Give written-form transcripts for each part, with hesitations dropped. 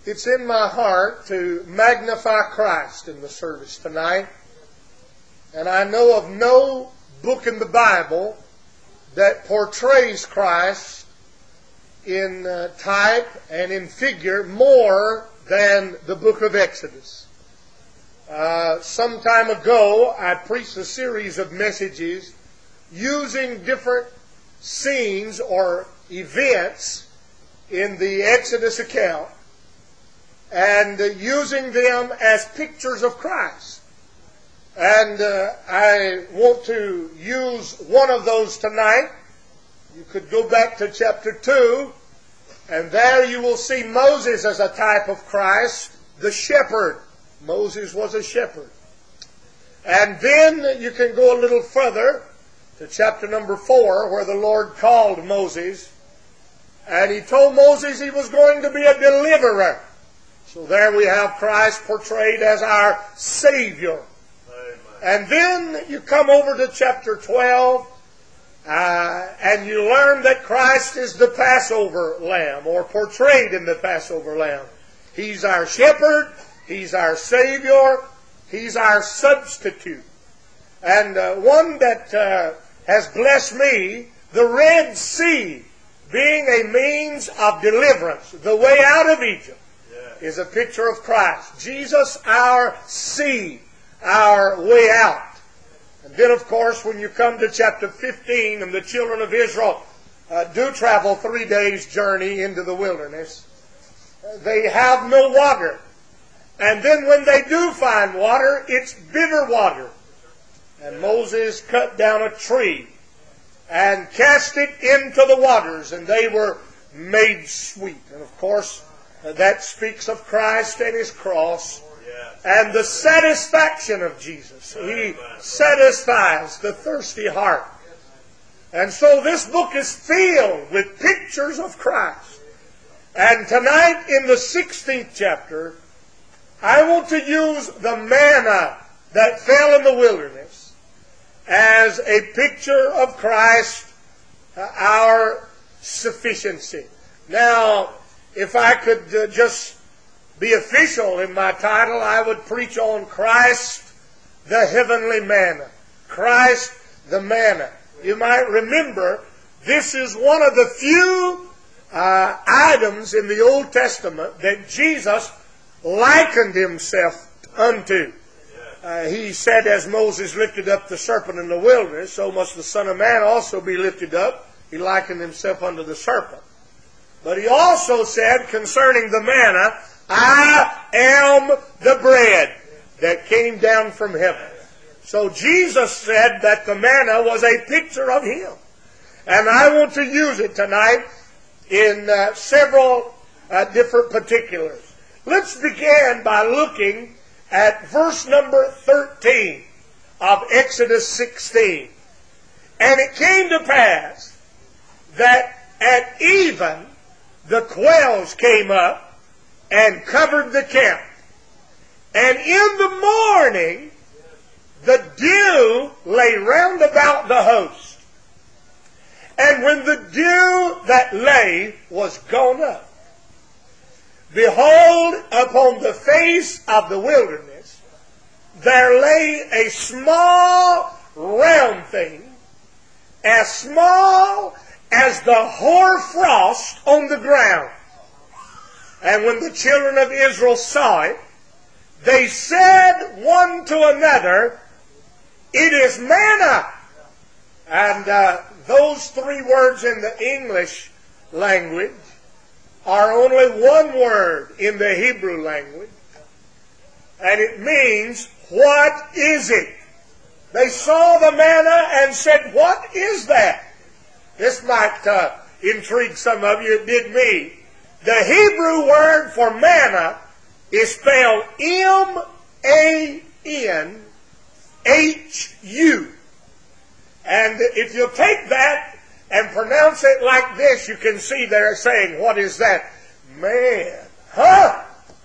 It's in my heart to magnify Christ in the service tonight. And I know of no book in the Bible that portrays Christ in type and in figure more than the book of Exodus. Some time ago, I preached a series of messages using different scenes or events in the Exodus account and using them as pictures of Christ. And I want to use one of those tonight. You could go back to chapter 2, and there you will see Moses as a type of Christ, the shepherd. Moses was a shepherd. And then you can go a little further to chapter number 4, where the Lord called Moses, and He told Moses He was going to be a deliverer. So there we have Christ portrayed as our Savior. Amen. And then you come over to chapter 12, and you learn that Christ is the Passover lamb, or portrayed in the Passover lamb. He's our shepherd, He's our Savior, He's our substitute. And one that has blessed me, the Red Sea being a means of deliverance, the way out of Egypt, is a picture of Christ. Jesus, our sea, our way out. And then, of course, when you come to chapter 15, and the children of Israel do travel 3 days' journey into the wilderness, they have no water. And then when they do find water, it's bitter water. And Moses cut down a tree and cast it into the waters, and they were made sweet. And of course, that speaks of Christ and His cross and the satisfaction of Jesus. He satisfies the thirsty heart. And so this book is filled with pictures of Christ. And tonight in the 16th chapter, I want to use the manna that fell in the wilderness as a picture of Christ, our sufficiency. Now, if I could just be official in my title, I would preach on Christ, the heavenly manna. Christ, the manna. You might remember, this is one of the few items in the Old Testament that Jesus likened Himself unto. He said, as Moses lifted up the serpent in the wilderness, so must the Son of Man also be lifted up. He likened Himself unto the serpent. But He also said concerning the manna, I am the bread that came down from heaven. So Jesus said that the manna was a picture of Him. And I want to use it tonight in several different particulars. Let's begin by looking at verse number 13 of Exodus 16. And it came to pass that at even the quails came up and covered the camp. And in the morning the dew lay round about the host. And when the dew that lay was gone up, behold, upon the face of the wilderness there lay a small round thing, as small as the hoar frost on the ground. And when the children of Israel saw it, they said one to another, it is manna. And those 3 words in the English language are only one word in the Hebrew language. And it means, what is it? They saw the manna and said, what is that? This might intrigue some of you. It did me. The Hebrew word for manna is spelled M-A-N-H-U. And if you take that and pronounce it like this, you can see they're saying, what is that? Man. Huh?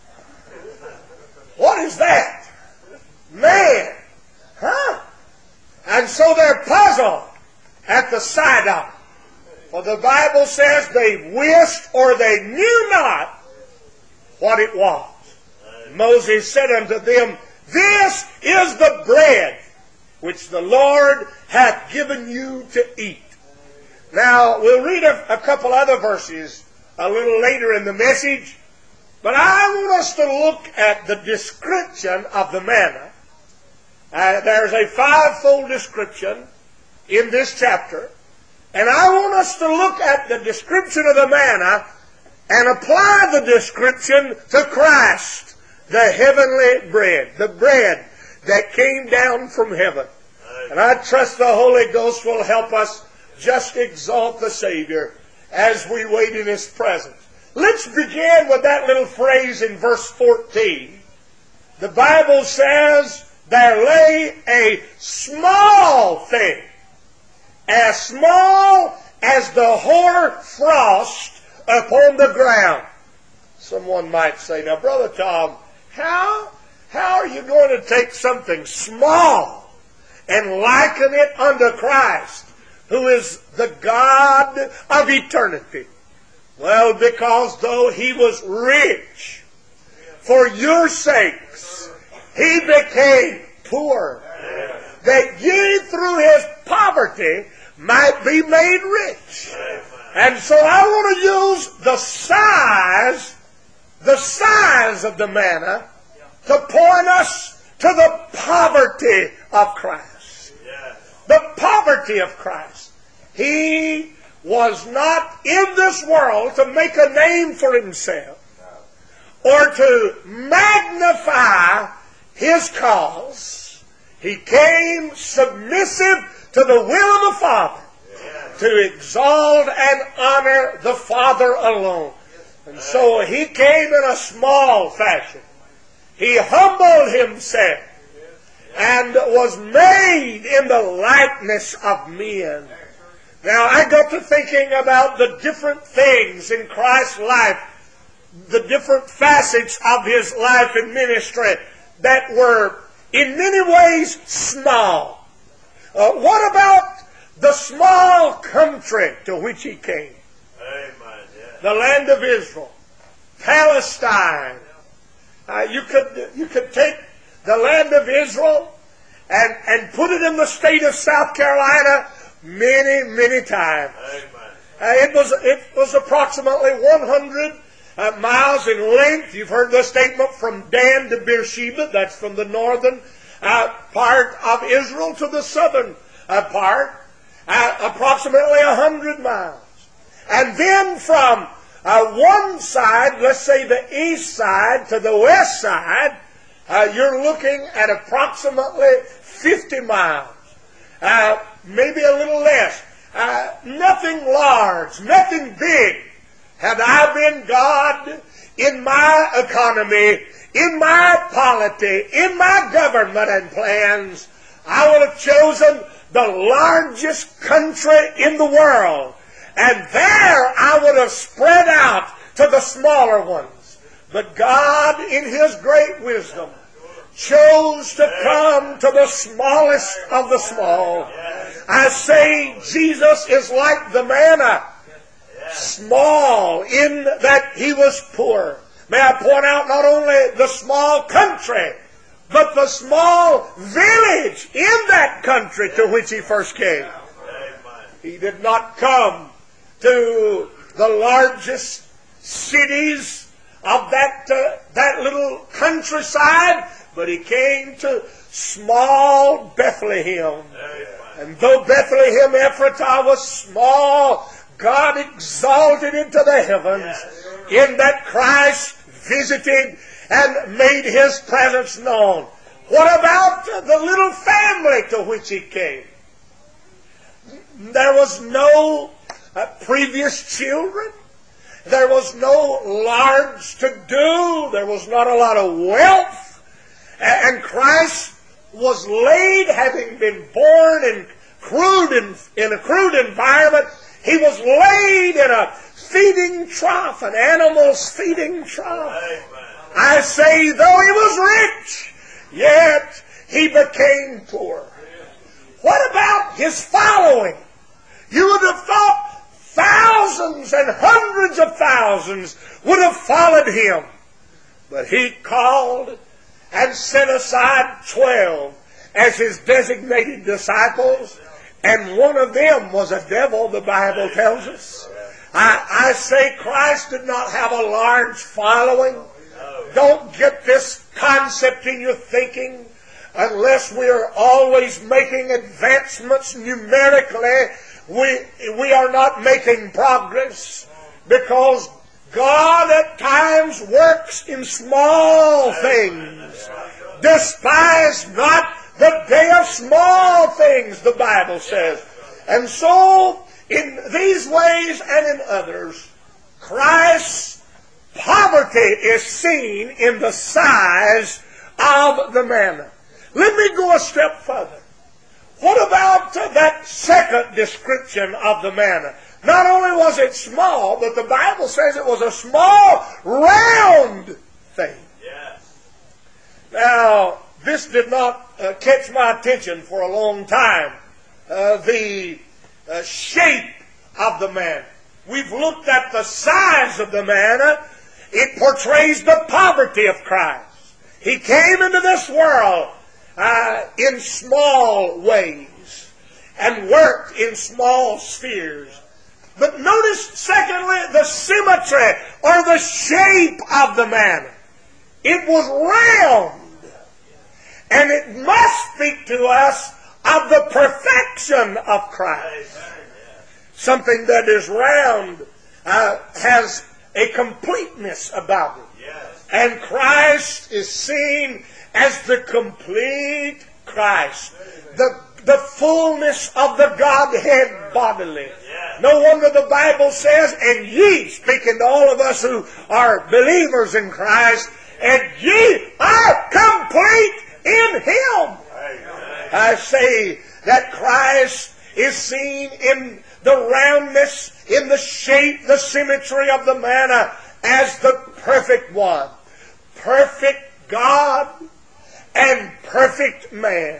What is that? Man. Huh? And so they're puzzled at the sight of it. For the Bible says they wist or they knew not what it was. Moses said unto them, This is the bread which the Lord hath given you to eat. Now, we'll read a couple other verses a little later in the message, but I want us to look at the description of the manna. There's a fivefold description in this chapter, and I want us to look at the description of the manna and apply the description to Christ, the heavenly bread, the bread that came down from heaven. And I trust the Holy Ghost will help us just exalt the Savior as we wait in His presence. Let's begin with that little phrase in verse 14. The Bible says, There lay a small thing, as small as the hoar frost upon the ground. Someone might say, Now, Brother Tom, how are you going to take something small and liken it unto Christ, who is the God of eternity? Well, because though He was rich, for your sakes He became poor, that ye through His poverty might be made rich. And so I want to use the size of the manna to point us to the poverty of Christ. The poverty of Christ. He was not in this world to make a name for Himself or to magnify His cause. He came submissive to the will of the Father to exalt and honor the Father alone. And so He came in a small fashion. He humbled Himself and was made in the likeness of men. Now, I got to thinking about the different things in Christ's life, the different facets of His life and ministry that were in many ways small. What about the small country to which He came? Amen. The land of Israel, Palestine. You could take the land of Israel and put it in the state of South Carolina many times. It was approximately 100 miles in length. You've heard the statement from Dan to Beersheba. That's from the northern part of Israel to the southern part. Approximately 100 miles. And then from one side, let's say the east side to the west side, you're looking at approximately 50 miles. Maybe a little less. Nothing large, nothing big. Had I been God in my economy, in my polity, in my government and plans, I would have chosen the largest country in the world. And there I would have spread out to the smaller ones. But God, in His great wisdom, chose to come to the smallest of the small. I say Jesus is like the manna, small in that He was poor. May I point out not only the small country, but the small village in that country to which He first came. He did not come to the largest cities of that little countryside, but He came to small Bethlehem. And though Bethlehem Ephratah was small, God exalted into the heavens in that Christ visited and made His presence known. What about the little family to which He came? There was no previous children. There was no large to-do. There was not a lot of wealth. And Christ was laid, having been born in a crude environment. He was laid in a feeding trough, an animal's feeding trough. I say, though He was rich, yet He became poor. What about His following? You would have thought thousands and hundreds of thousands would have followed Him. But He called and set aside 12 as His designated disciples, and one of them was a devil, the Bible tells us. I say Christ did not have a large following. Don't get this concept in your thinking. Unless we are always making advancements numerically, we are not making progress, because God at times works in small things. Despise not the day of small things, the Bible says. And so, in these ways and in others, Christ's poverty is seen in the size of the manna. Let me go a step further. What about that second description of the manna? Not only was it small, but the Bible says it was a small, round thing. Yes. Now, this did not catch my attention for a long time. The shape of the manna. We've looked at the size of the manna. It portrays the poverty of Christ. He came into this world in small ways and worked in small spheres. But notice, secondly, the symmetry or the shape of the manna. It was round. And it must speak to us of the perfection of Christ. Something that is round has a completeness about it. And Christ is seen as the complete Christ. The fullness of the Godhead bodily. No wonder the Bible says, and ye, speaking to all of us who are believers in Christ, and ye are complete in Him. I say that Christ is seen in the roundness, in the shape, the symmetry of the manna as the perfect one. Perfect God and perfect man.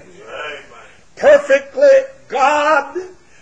Perfectly God,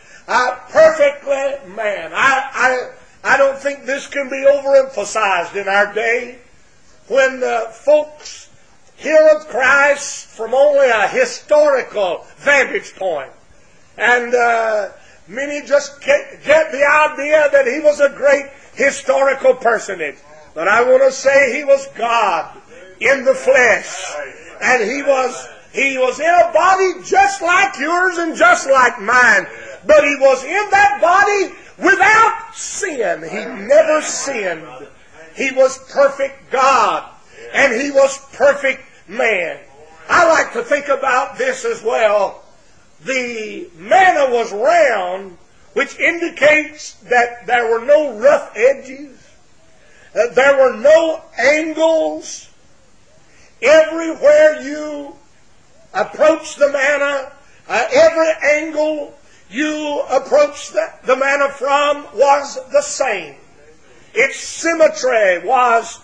perfectly man. I don't think this can be overemphasized in our day. When folks hear of Christ from only a historical vantage point, and many just get the idea that He was a great historical personage. But I want to say He was God in the flesh, and He was in a body just like yours and just like mine. But He was in that body without sin. He never sinned. He was perfect God, and He was perfect man. I like to think about this as well. The manna was round, which indicates that there were no rough edges. There were no angles. Everywhere you approach the manna, every angle you approach the manna from was the same. Its symmetry was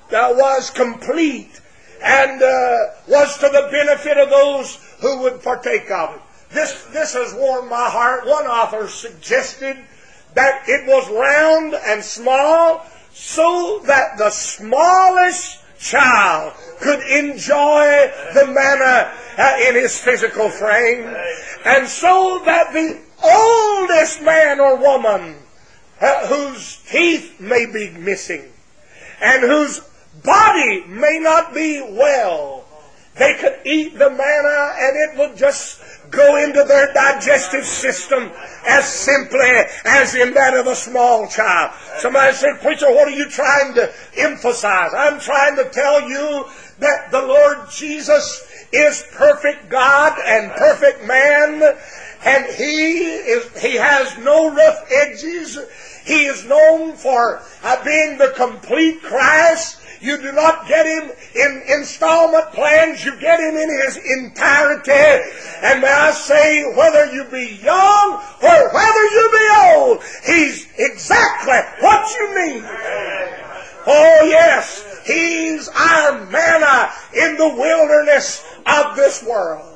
complete and was to the benefit of those who would partake of it. This has warmed my heart. One author suggested that it was round and small so that the smallest child could enjoy the manna in his physical frame, and so that the oldest man or woman whose teeth may be missing and whose body may not be well, they could eat the manna and it would just go into their digestive system as simply as in that of a small child. Somebody said, "Preacher, what are you trying to emphasize?" I'm trying to tell you that the Lord Jesus is perfect God and perfect man, and He has no rough edges. He is known for being the complete Christ. You do not get Him in installment plans. You get Him in His entirety. And may I say, whether you be young or whether you be old, He's exactly what you need. Oh yes, He's our manna in the wilderness of this world.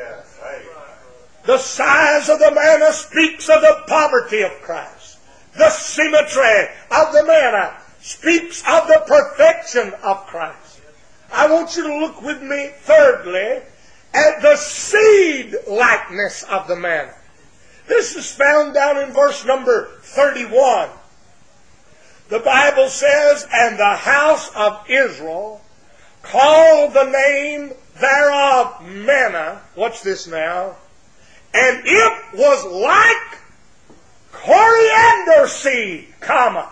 The size of the manna speaks of the poverty of Christ. The symmetry of the manna speaks of the perfection of Christ. I want you to look with me, thirdly, at the seed likeness of the manna. This is found down in verse number 31. The Bible says, and the house of Israel called the name thereof manna. Watch this now. And it was like coriander seed, comma.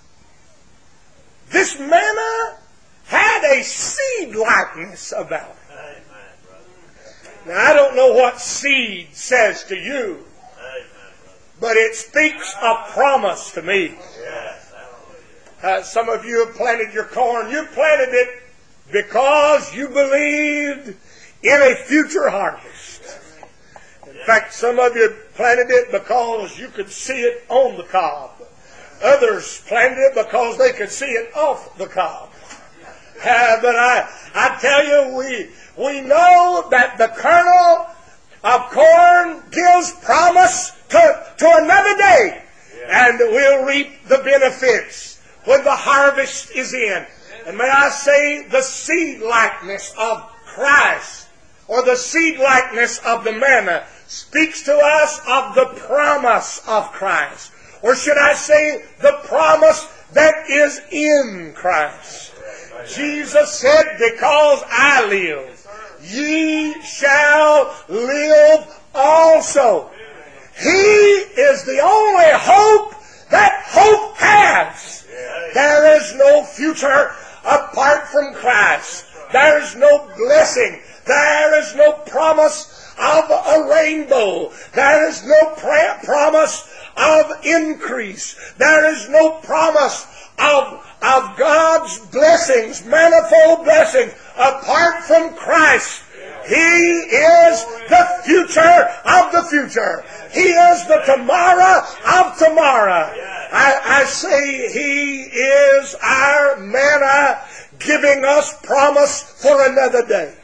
This manna had a seed likeness about it. Now, I don't know what seed says to you, but it speaks a promise to me. Some of you have planted your corn. You planted it because you believed in a future harvest. In fact, some of you planted it because you could see it on the cob. Others planted it because they could see it off the cob. But I tell you, we know that the kernel of corn gives promise to another day. And we'll reap the benefits when the harvest is in. And may I say, the seed likeness of Christ, or the seed likeness of the manna, speaks to us of the promise of Christ. Or should I say, the promise that is in Christ. Jesus said, because I live, ye shall live also. He is the only hope that hope has. There is no future apart from Christ. There is no blessing. There is no promise of a rainbow. There is no promise of increase. There is no promise of God's blessings, manifold blessings, apart from Christ. He is the future of the future. He is the tomorrow of tomorrow. I say He is our manna, giving us promise for another day.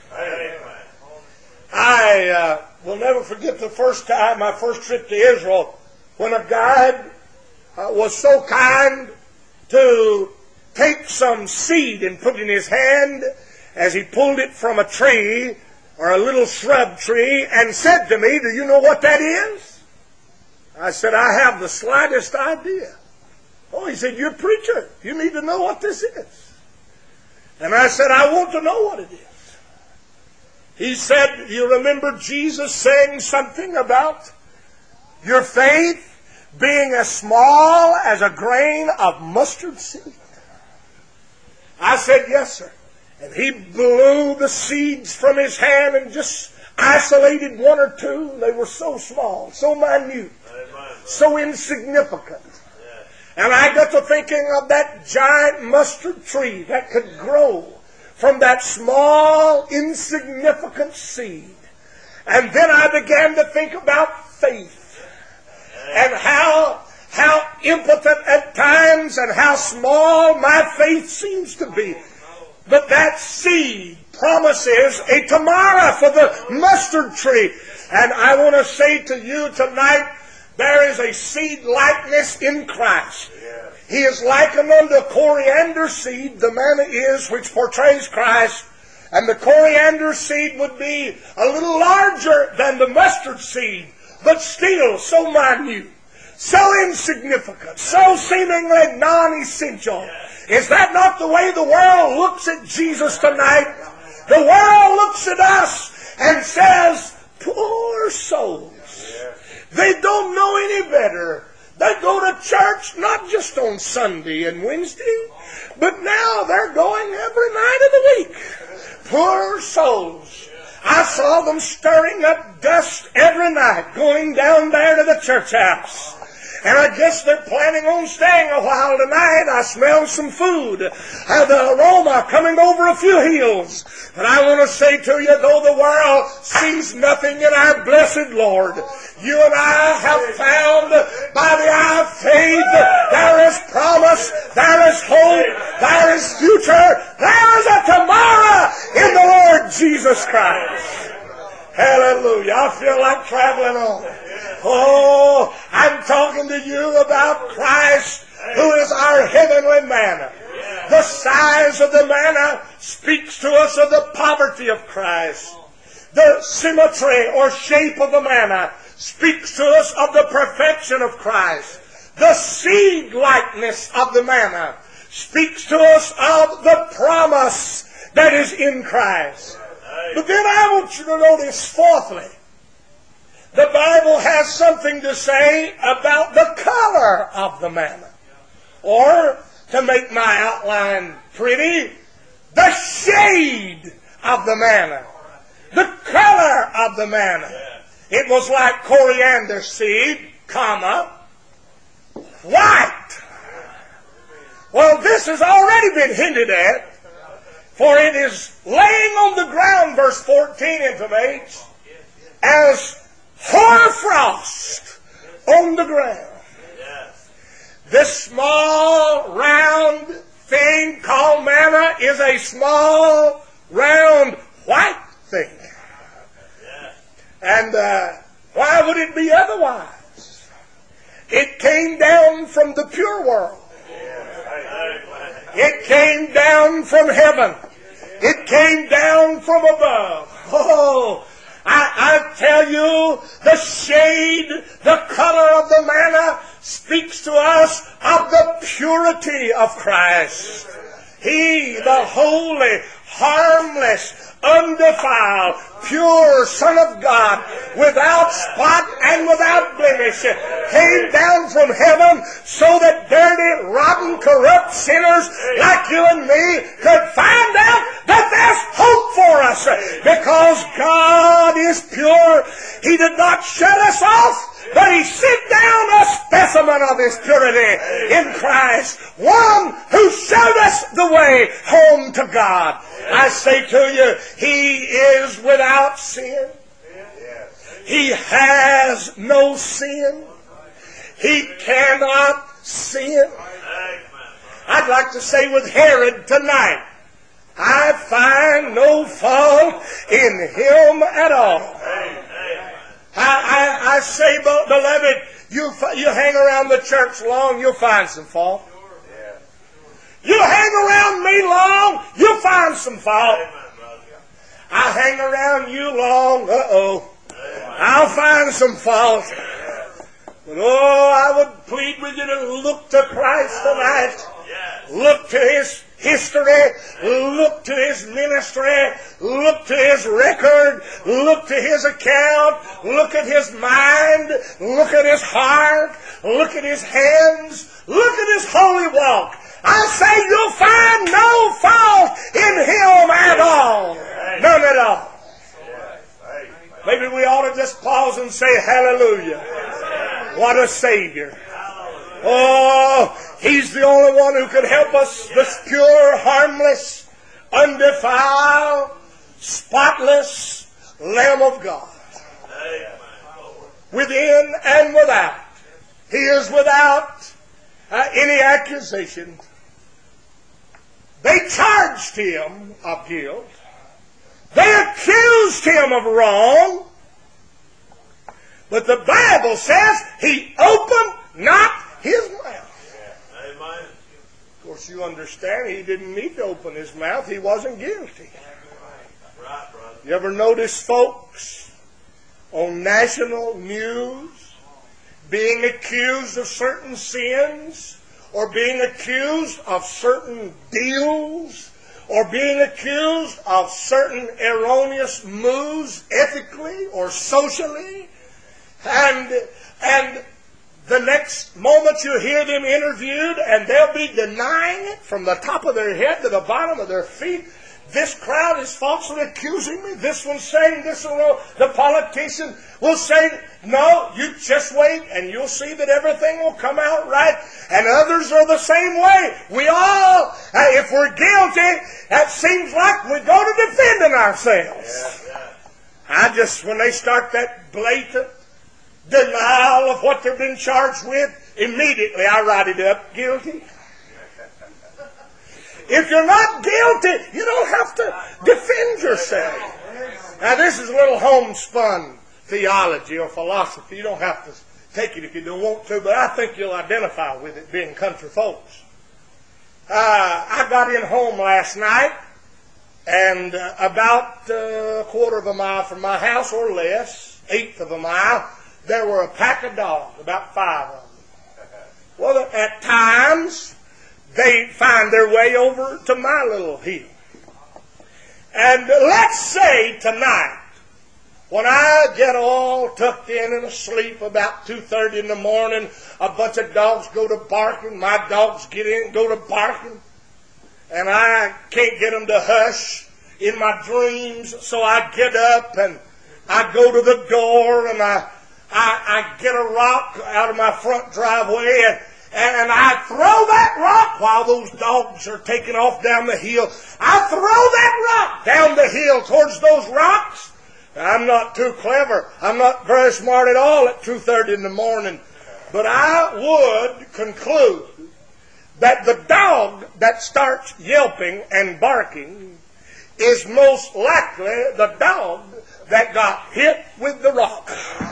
I will never forget the first time, my first trip to Israel, when a guide was so kind to take some seed and put it in his hand as he pulled it from a tree or a little shrub tree and said to me, "Do you know what that is?" I said, "I have the slightest idea." Oh, he said, "You're a preacher. You need to know what this is." And I said, "I want to know what it is." He said, "You remember Jesus saying something about your faith being as small as a grain of mustard seed?" I said, "Yes, sir." And he blew the seeds from his hand and just isolated one or two. They were so small, so minute, so insignificant. And I got to thinking of that giant mustard tree that could grow from that small, insignificant seed. And then I began to think about faith and how impotent at times and how small my faith seems to be. But that seed promises a tomorrow for the mustard tree. And I want to say to you tonight, there is a seed likeness in Christ. He is likened unto coriander seed, the manna is, which portrays Christ. And the coriander seed would be a little larger than the mustard seed, but still so minute, so insignificant, so seemingly non-essential. Is that not the way the world looks at Jesus tonight? The world looks at us and says, "Poor souls. They don't know any better. They go to church not just on Sunday and Wednesday, but now they're going every night of the week. Poor souls. I saw them stirring up dust every night, going down there to the church house. And I guess they're planning on staying a while tonight. I smell some food. The aroma coming over a few hills. But I want to say to you, though the world sees nothing in our blessed Lord, you and I have found by the eye of faith, there is promise, there is hope, there is future, there is a tomorrow in the Lord Jesus Christ. Hallelujah. I feel like traveling on. Oh, I'm talking to you about Christ, who is our heavenly manna. The size of the manna speaks to us of the poverty of Christ. The symmetry or shape of the manna speaks to us of the perfection of Christ. The seed likeness of the manna speaks to us of the promise that is in Christ. But then I want you to notice, fourthly, the Bible has something to say about the color of the manna. Or, to make my outline pretty, the shade of the manna. The color of the manna. It was like coriander seed, comma, white. Well, this has already been hinted at, for it is laying on the ground, verse 14 intimates, as hoarfrost on the ground. This small, round thing called manna is a small, round, white thing. And why would it be otherwise? It came down from the pure world. It came down from heaven. It came down from above. Oh, I tell you, the shade, the color of the manna speaks to us of the purity of Christ. He, the holy, harmless, undefiled, pure Son of God, without spot and without blemish, came down from heaven so that dirty, rotten, corrupt sinners like you and me could find out that there's hope for us. Because God is pure, He did not shut us off, but He sent down a specimen of His purity in Christ, one who showed us the way home to God. I say to you, He is without sin. He has no sin. He cannot sin. I'd like to say with Herod tonight, I find no fault in him at all. I say, beloved, you hang around the church long, you'll find some fault. You hang around me long, you'll find some fault. I hang around you long, I'll find some fault. But I would plead with you to look to Christ tonight. Look to His history. Look to His ministry. Look to His record. Look to His account. Look at His mind. Look at His heart. Look at His hands. Look at His holy walk. I say you'll find no fault in Him at all. None at all. Maybe we ought to just pause and say hallelujah. What a Savior. Oh, He's the only one who can help us. This pure, harmless, undefiled, spotless Lamb of God. Within and without. He is without any accusation. They charged Him of guilt. They accused Him of wrong. But the Bible says He opened not His mouth. Amen. Of course, you understand He didn't need to open His mouth. He wasn't guilty. Right, brother. You ever notice folks on national news being accused of certain sins, or being accused of certain deals, or being accused of certain erroneous moves ethically or socially, and the next moment you hear them interviewed and they'll be denying it from the top of their head to the bottom of their feet. This crowd is falsely accusing me. This one's saying this one. The politician will say, no, you just wait and you'll see that everything will come out right. And others are the same way. We all, if we're guilty, it seems like we go to defending ourselves. When they start that blatant denial of what they've been charged with, immediately I write it up, guilty. If you're not guilty, you don't have to defend yourself. Now, this is a little homespun theology or philosophy. You don't have to take it if you don't want to, but I think you'll identify with it, being country folks. I got in home last night, And about a quarter of a mile from my house or less, eighth of a mile, there were a pack of dogs, about 5 of them. Well, at times, they find their way over to my little hill. And let's say tonight, when I get all tucked in and asleep about 2:30 in the morning, a bunch of dogs go to barking, my dogs get in and go to barking, and I can't get them to hush in my dreams, so I get up and I go to the door and I get a rock out of my front driveway and I throw that rock while those dogs are taking off down the hill. I throw that rock down the hill towards those rocks. I'm not too clever. I'm not very smart at all at 2:30 in the morning. But I would conclude that the dog that starts yelping and barking is most likely the dog that got hit with the rock.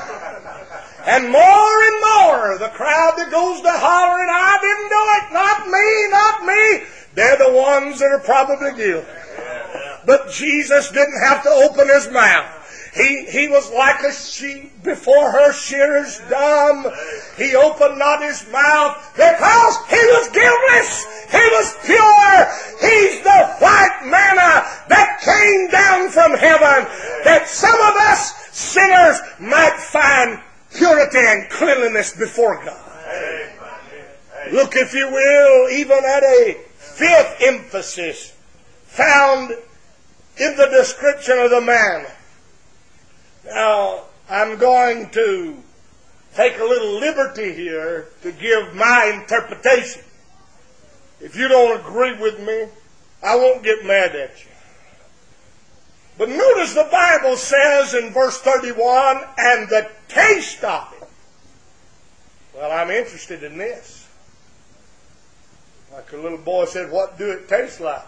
And more, the crowd that goes to hollering, I didn't do it, not me, not me. They're the ones that are probably guilty. But Jesus didn't have to open his mouth. He was like a sheep before her shearers dumb. He opened not his mouth because he was guiltless. He was pure. He's the white manna that came down from heaven, that some of us sinners might find purity and cleanliness before God. Look, if you will, even at a fifth emphasis found in the description of the man. Now, I'm going to take a little liberty here to give my interpretation. If you don't agree with me, I won't get mad at you. But notice the Bible says in verse 31, and the taste of it. Well, I'm interested in this. Like a little boy said, what do it taste like?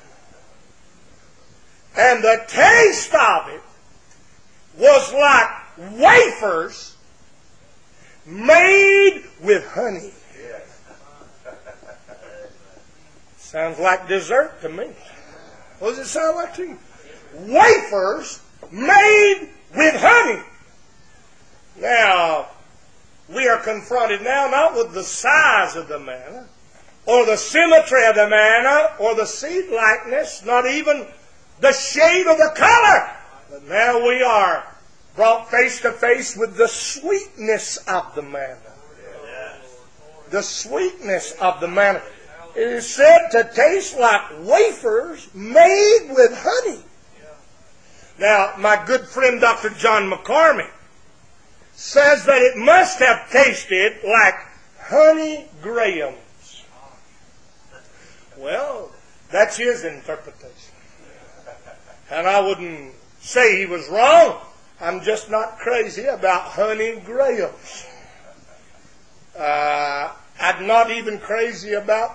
And the taste of it was like wafers made with honey. Sounds like dessert to me. What does it sound like to you? Wafers made with honey. Now, we are confronted now not with the size of the manna, or the symmetry of the manna, or the seed likeness, not even the shade of the color. But now we are brought face to face with the sweetness of the manna. The sweetness of the manna. It is said to taste like wafers made with honey. Now, my good friend Dr. John McCormick says that it must have tasted like honey grahams. Well, that's his interpretation. And I wouldn't say he was wrong. I'm just not crazy about honey grahams. I'm not even crazy about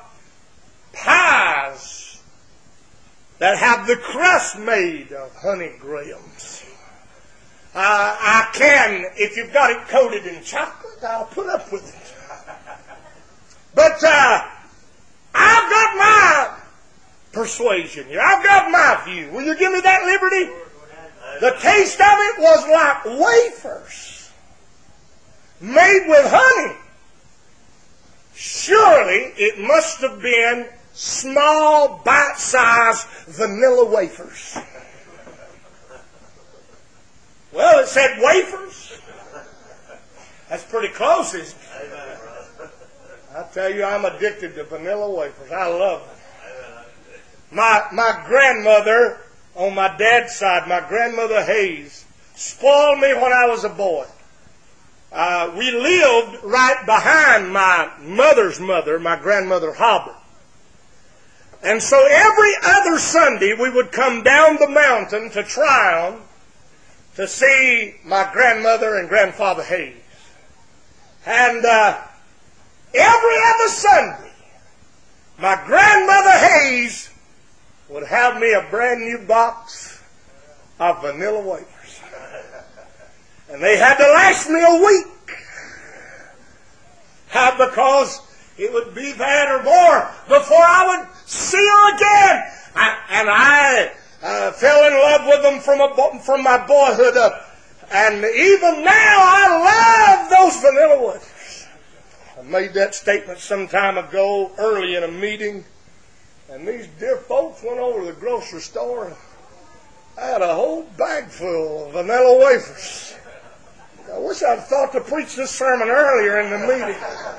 pies that have the crust made of honey grahams. I can, if you've got it coated in chocolate, I'll put up with it. But I've got my persuasion here. I've got my view. Will you give me that liberty? The taste of it was like wafers made with honey. Surely it must have been small, bite-sized vanilla wafers. Well, it said wafers. That's pretty close, isn't it? I tell you, I'm addicted to vanilla wafers. I love them. My grandmother, on my dad's side, my grandmother Hayes, spoiled me when I was a boy. We lived right behind my mother's mother, my grandmother Hobart. And so every other Sunday we would come down the mountain to Tryon to see my grandmother and grandfather Hayes. And every other Sunday, my grandmother Hayes would have me a brand new box of vanilla wafers. And they had to last me a week. Because it would be that or more before I would see her again. I fell in love with them from my boyhood up. And even now I love those vanilla wafers. I made that statement some time ago early in a meeting. And these dear folks went over to the grocery store and I had a whole bag full of vanilla wafers. I wish I'd thought to preach this sermon earlier in the meeting.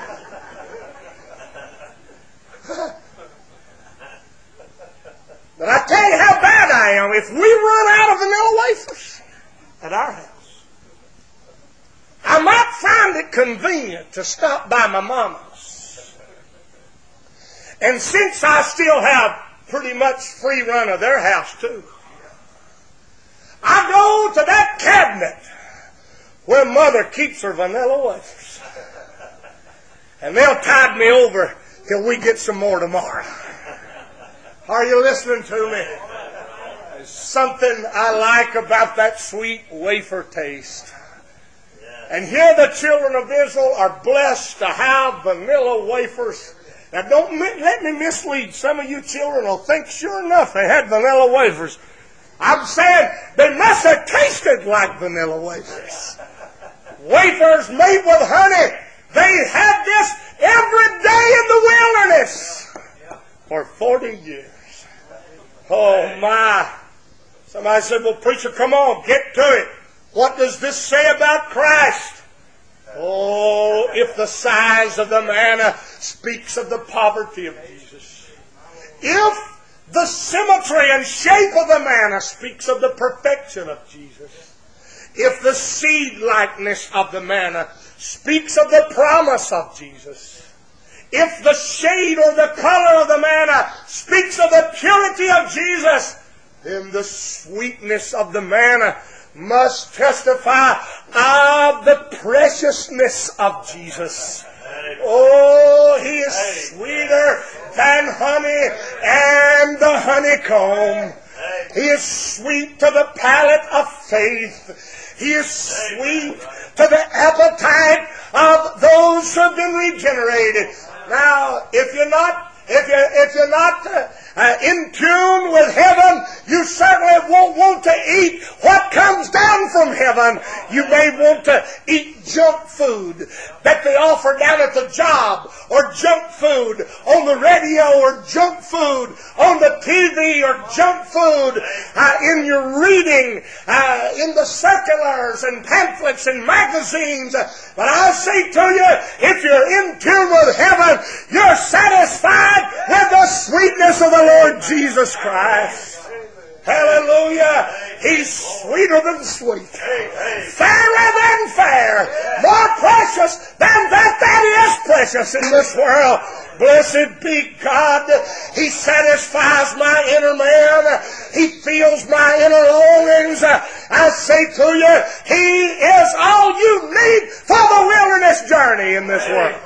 But I tell you how bad I am. If we run out of vanilla wafers at our house, I might find it convenient to stop by my mama's. And since I still have pretty much free run of their house too, I go to that cabinet where Mother keeps her vanilla wafers. And they'll tide me over till we get some more tomorrow. Are you listening to me? There's something I like about that sweet wafer taste. And here the children of Israel are blessed to have vanilla wafers. Now don't let me mislead. Some of you children will think sure enough they had vanilla wafers. I'm saying they must have tasted like vanilla wafers. Wafers made with honey. They had this every day in the wilderness for 40 years. Oh my. Somebody said, well, preacher, come on, get to it. What does this say about Christ? Oh, if the size of the manna speaks of the poverty of Jesus. If the symmetry and shape of the manna speaks of the perfection of Jesus. If the seed likeness of the manna speaks of the promise of Jesus. If the shade or the color of the manna speaks of the purity of Jesus, then the sweetness of the manna must testify of the preciousness of Jesus. Oh, He is sweeter than honey and the honeycomb. He is sweet to the palate of faith. He is sweet to the appetite of those who have been regenerated. Now, if you're not in tune with heaven, you certainly won't want to eat what comes down from heaven. You may want to eat junk food that they offer down at the job, or junk food on the radio, or junk food on the TV, or junk food in your reading, in the circulars and pamphlets and magazines. But I say to you, if you're in tune with heaven, you're satisfied with the sweetness of the Lord Jesus Christ. Hallelujah. He's sweeter than sweet. Fairer than fair. More precious than that is precious in this world. Blessed be God. He satisfies my inner man. He feels my inner longings. I say to you, He is all you need for the wilderness journey in this world.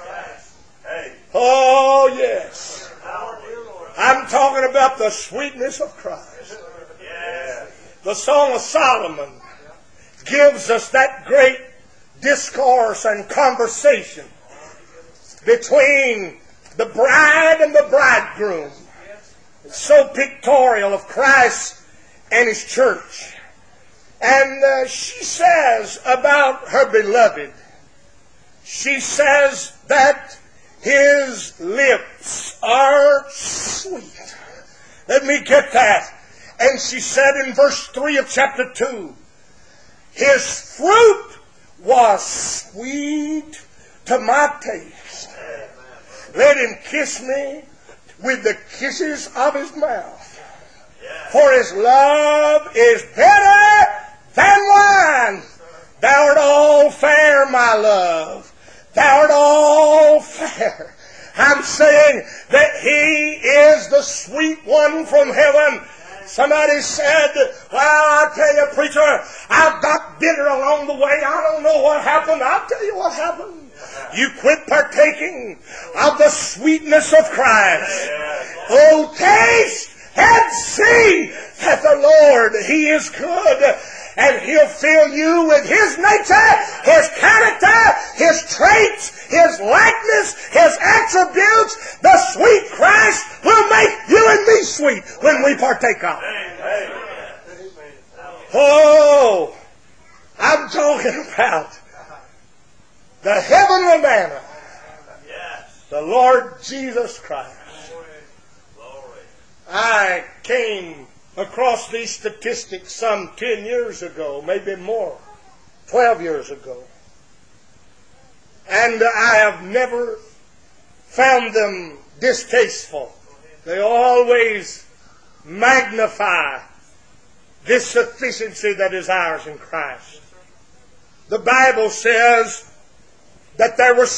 Oh, yes. I'm talking about the sweetness of Christ. The Song of Solomon gives us that great discourse and conversation between the bride and the bridegroom. It's so pictorial of Christ and His church. And she says about her beloved, she says that His lips are sweet. Let me get that. And she said in verse 3 of chapter 2, His fruit was sweet to my taste. Let Him kiss me with the kisses of His mouth. For His love is better than wine. Thou art all fair, my love. Thou art all fair. I'm saying that He is the sweet one from heaven. Somebody said, well, I'll tell you, preacher, I got bitter along the way. I don't know what happened. I'll tell you what happened. You quit partaking of the sweetness of Christ. Oh, taste and see that the Lord, He is good. And He'll fill you with His nature, His character, His traits, His likeness, His attributes. The sweet Christ will make you and me sweet when we partake of it. Oh, I'm talking about the heavenly manna, the Lord Jesus Christ. I came across these statistics some 10 years ago, maybe more, 12 years ago. And I have never found them distasteful. They always magnify this sufficiency that is ours in Christ. The Bible says that there were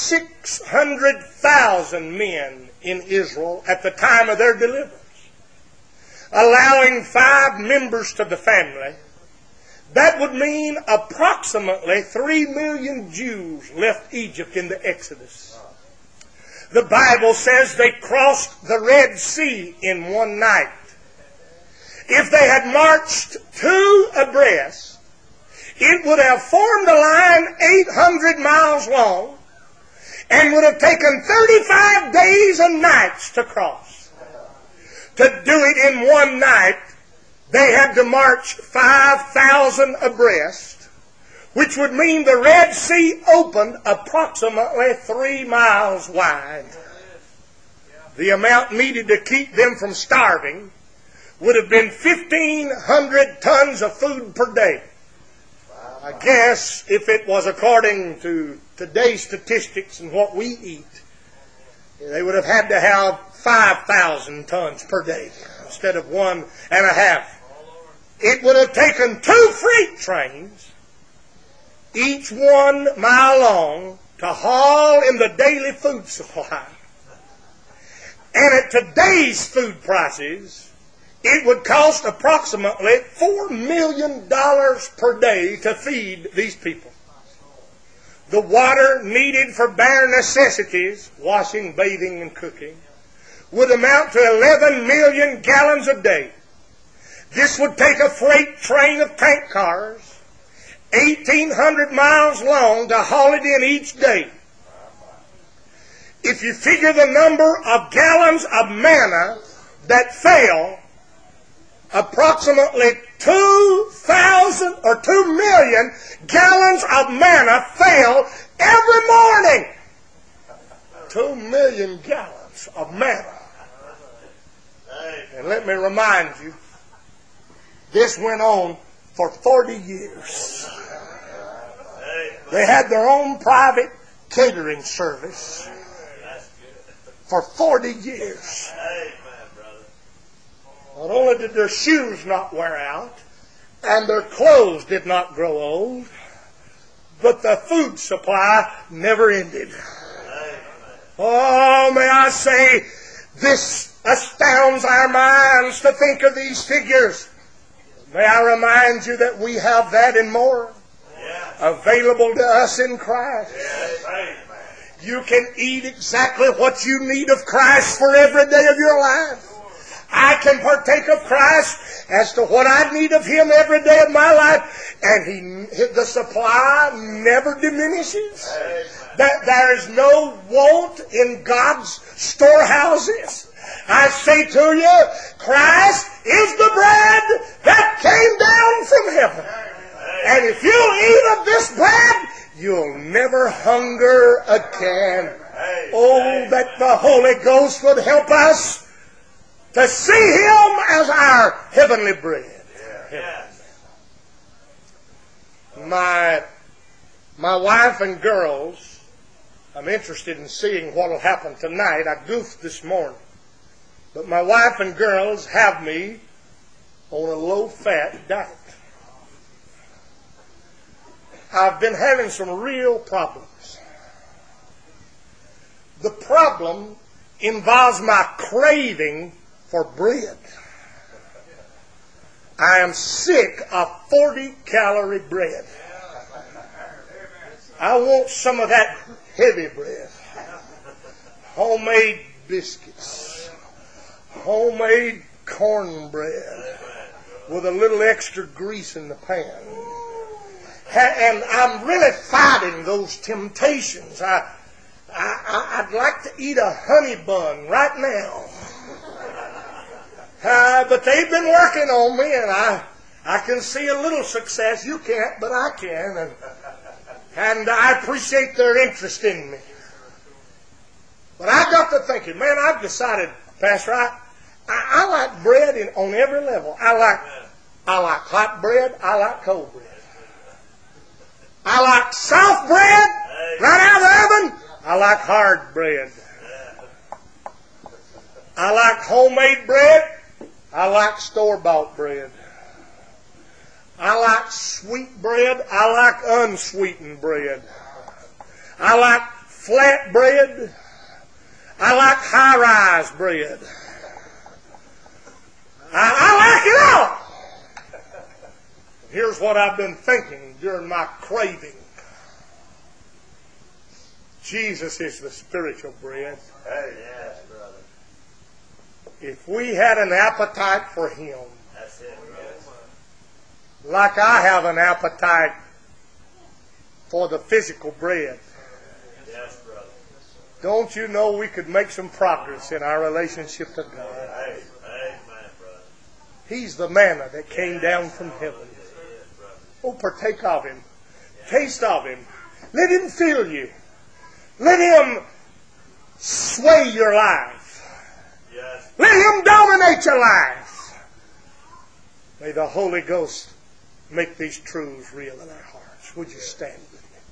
600,000 men in Israel at the time of their deliverance, allowing 5 members to the family. That would mean approximately 3 million Jews left Egypt in the Exodus. The Bible says they crossed the Red Sea in one night. If they had marched 2 abreast, it would have formed a line 800 miles long and would have taken 35 days and nights to cross. To do it in one night, they had to march 5,000 abreast, which would mean the Red Sea opened approximately 3 miles wide. The amount needed to keep them from starving would have been 1,500 tons of food per day. I guess if it was according to today's statistics and what we eat, they would have had to have 5,000 tons per day instead of 1.5. It would have taken 2 freight trains, each 1 mile long, to haul in the daily food supply. And at today's food prices, it would cost approximately $4 million per day to feed these people. The water needed for bare necessities, washing, bathing, and cooking, would amount to 11 million gallons a day. This would take a freight train of tank cars, 1,800 miles long, to haul it in each day. If you figure the number of gallons of manna that fell, approximately 2,000 or 2 million gallons of manna fell every morning. 2 million gallons of manna. And let me remind you, this went on for 40 years. They had their own private catering service for 40 years. Not only did their shoes not wear out, and their clothes did not grow old, but the food supply never ended. Oh, may I say, this astounds our minds to think of these figures. May I remind you that we have that and more available to us in Christ. You can eat exactly what you need of Christ for every day of your life. I can partake of Christ as to what I need of Him every day of my life, and the supply never diminishes. That there is no want in God's storehouses. I say to you, Christ is the bread that came down from heaven. And if you'll eat of this bread, you'll never hunger again. Oh, that the Holy Ghost would help us to see Him as our heavenly bread. My wife and girls, I'm interested in seeing what will happen tonight. I goofed this morning. But my wife and girls have me on a low-fat diet. I've been having some real problems. The problem involves my craving for bread. I am sick of 40-calorie bread. I want some of that heavy bread. Homemade biscuits. Homemade cornbread with a little extra grease in the pan. And I'm really fighting those temptations. I'd like to eat a honey bun right now. But they've been working on me, and I can see a little success. You can't, but I can. And I appreciate their interest in me. But I got to thinking, man, I've decided, Pastor, I like bread on every level. I like hot bread. I like cold bread. I like soft bread right out of the oven. I like hard bread. I like homemade bread. I like store-bought bread. I like sweet bread. I like unsweetened bread. I like flat bread. I like high-rise bread. I like it all. Here's what I've been thinking during my craving. Jesus is the spiritual bread. Hey, yes, brother. If we had an appetite for Him, That's it, brother. like I have an appetite for the physical bread, Yes, brother. don't you know we could make some progress in our relationship to God? Hey, amen, brother. He's the manna that came down from heaven. Yes, brother. Oh, partake of Him. Taste of Him. Let Him fill you. Let Him sway your life. Yes. Let Him dominate your life. May the Holy Ghost make these truths real in our hearts. Would you stand with me?